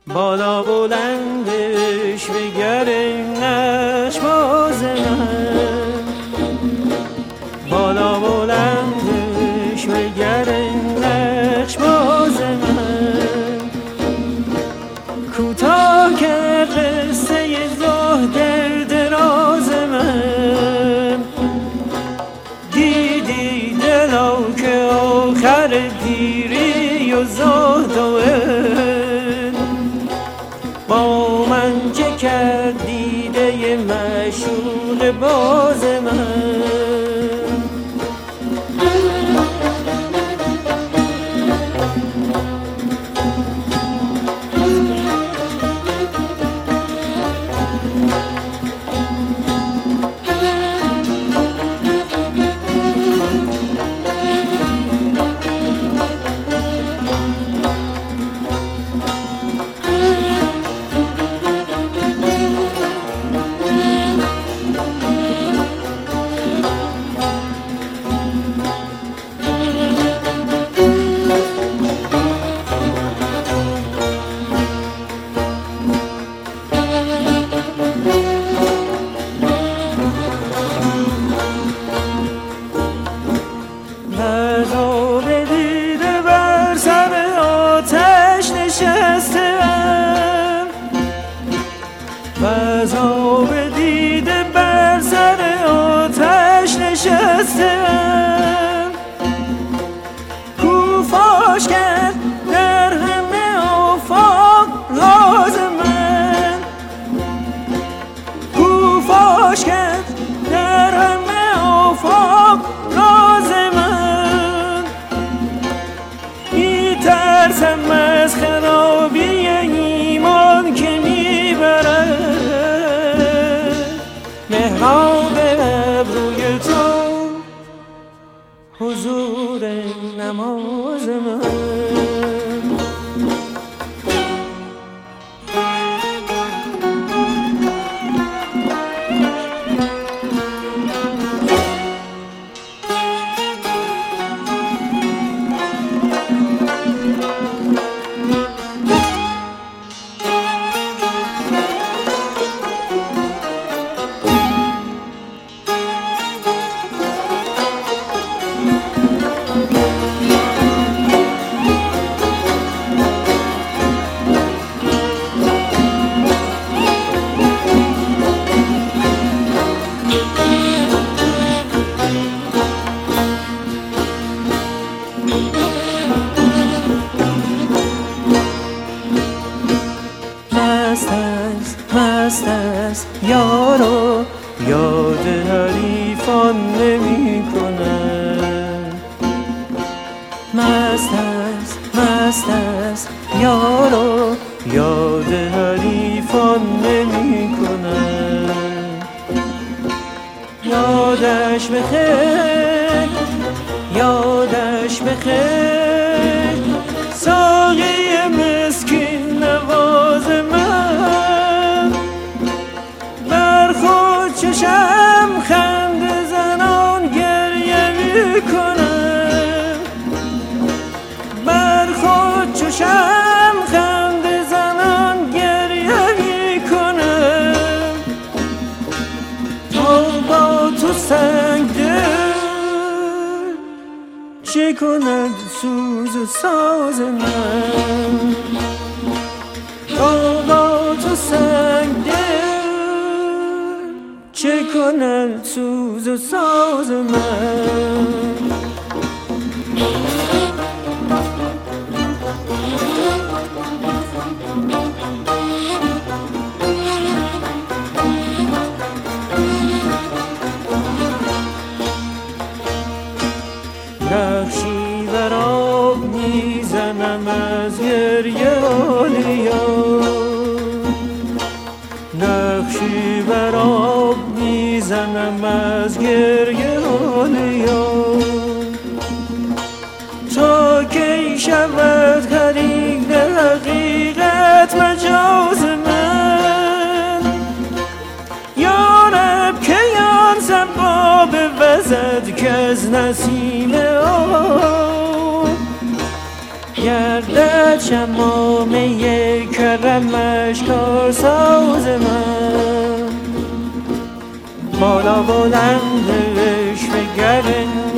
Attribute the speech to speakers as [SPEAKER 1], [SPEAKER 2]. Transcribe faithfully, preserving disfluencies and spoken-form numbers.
[SPEAKER 1] بالا بلندش بگره نش باز من، بالا بلندش بگره نش باز من. کوتاه که قصه زهد دراز من، دیدی دلا که آخر دیری و زهد و با من چه کرد دیده معشوق باز من. عذاب دیده بر سر آتش نشستم، کو فاش کرد در همه آفاق راز من، کو فاش کرد در همه آفاق راز من. میترسم از خرابی ایمان که میبرد محراب ابروی تو حضور نماز من. مست است مست است یارو یاد حریفان نمی کند، مست است مست است یارو یاد حریفان نمی کند. یادش بخیر یادش بخیر ساقی مسکین نواز من، بر خود چشم خنده زنان گریه می کنم، بر خود چشم خنده زنان گریه می کنم. تا با تو سنگ دل چه کند سوز و ساز من، تا با تو سنگ دل چه کند سوز و ساز من. نقشی بر آب میزنم از گریه آلیا، نقشی بر آب میزنم از گریه آلیا. تا کی شود خرید حقیقت مجاز من، یارب که یان سباب وزد که از نسیم آب گردد شمامه کرد همش کار ساز من، بالا بلند رشوه گر